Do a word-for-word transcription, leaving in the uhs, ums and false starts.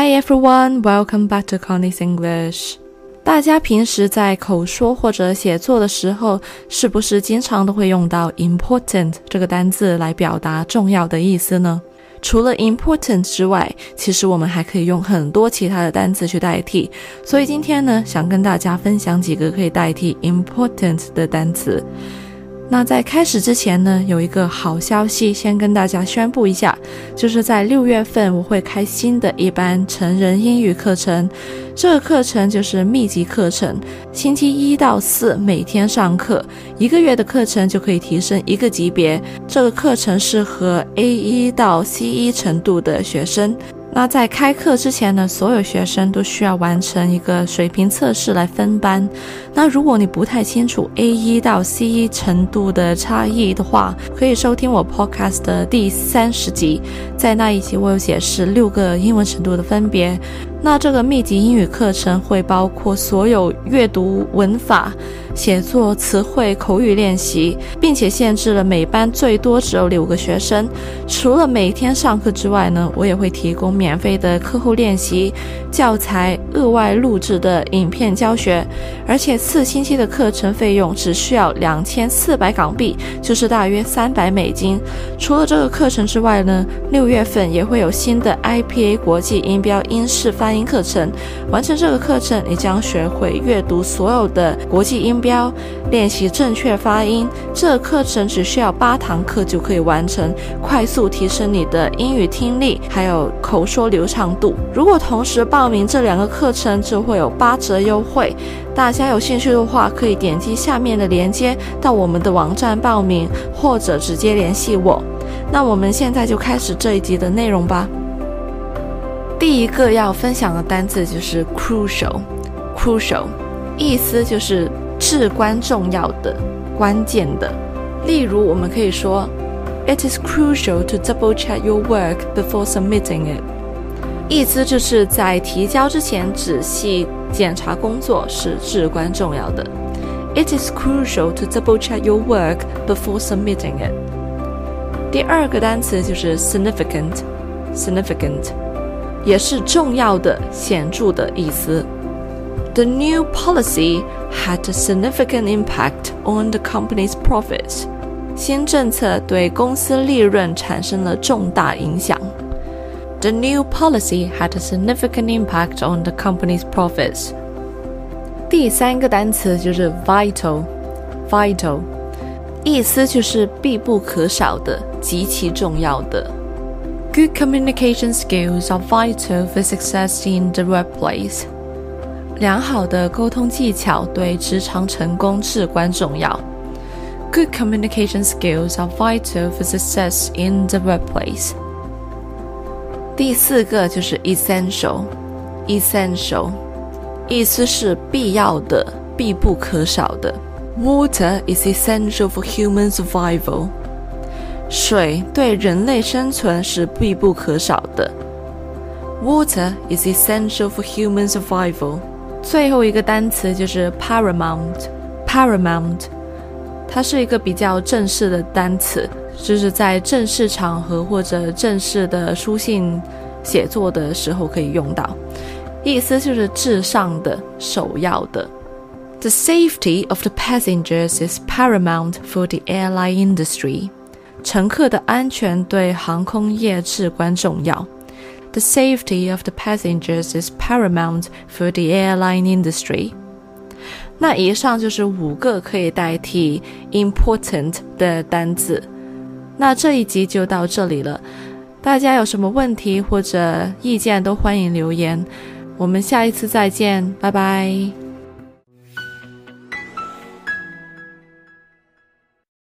Hi everyone, welcome back to Connie's English. 大家平时在口说或者写作的时候，是不是经常都会用到 important 这个单字来表达重要的意思呢？除了 important 之外，其实我们还可以用很多其他的单词去代替，所以今天呢，想跟大家分享几个可以代替 important 的单词。那在开始之前呢，有一个好消息先跟大家宣布一下，就是在六月份我会开新的一班成人英语课程，这个课程就是密集课程，星期一到四每天上课，一个月的课程就可以提升一个级别，这个课程适合 A 一 到 C 一 程度的学生。那在开课之前呢，所有学生都需要完成一个水平测试来分班。那如果你不太清楚 A 一 到 C 一 程度的差异的话，可以收听我 podcast 的第三十集，在那一集我有解释六个英文程度的分别。那这个密集英语课程会包括所有阅读、文法、写作、词汇、口语练习，并且限制了每班最多只有六个学生。除了每天上课之外呢，我也会提供免费的课后练习、教材、额外录制的影片教学，而且四星期的课程费用只需要两千四百港币，就是大约三百美金。除了这个课程之外呢，六月份也会有新的 I P A 国际音标英式发音课程。完成这个课程，你将学会阅读所有的国际音标，练习正确发音。这个课程只需要八堂课就可以完成，快速提升你的英语听力还有口说流畅度。如果同时报名这两个课程，就会有八折优惠。大家有兴趣的话，可以点击下面的链接到我们的网站报名，或者直接联系我。那我们现在就开始这一集的内容吧。第一个要分享的单词就是 crucial crucial 意思就是至关重要的、关键的。例如我们可以说 It is crucial to double check your work before submitting it， 意思就是在提交之前仔细检查工作是至关重要的。 It is crucial to double check your work before submitting it。 第二个单词就是 significant significant，也是重要的、显著的意思。The new policy had a significant impact on the company's profits. 新政策对公司利润产生了重大影响。The new policy had a significant impact on the company's profits. 第三个单词就是 vital vital， 意思就是必不可少的、极其重要的。Good communication skills are vital for success in the workplace. 良好的沟通技巧对职场成功至关重要。Good communication skills are vital for success in the workplace. 第四个就是 essential essential， 意思是必要的、必不可少的。Water is essential for human survival.水对人类生存是必不可少的。Water is essential for human survival. 最后一个单词就是 paramount paramount， 它是一个比较正式的单词，就是在正式场合或者正式的书信写作的时候可以用到，意思就是至上的、首要的。The safety of the passengers is paramount for the airline industry.乘客的安全对航空业至关重要。The safety of the passengers is paramount for the airline industry. 那以上就是五个可以代替 important 的单字。那这一集就到这里了，大家有什么问题或者意见都欢迎留言。我们下一次再见，拜拜。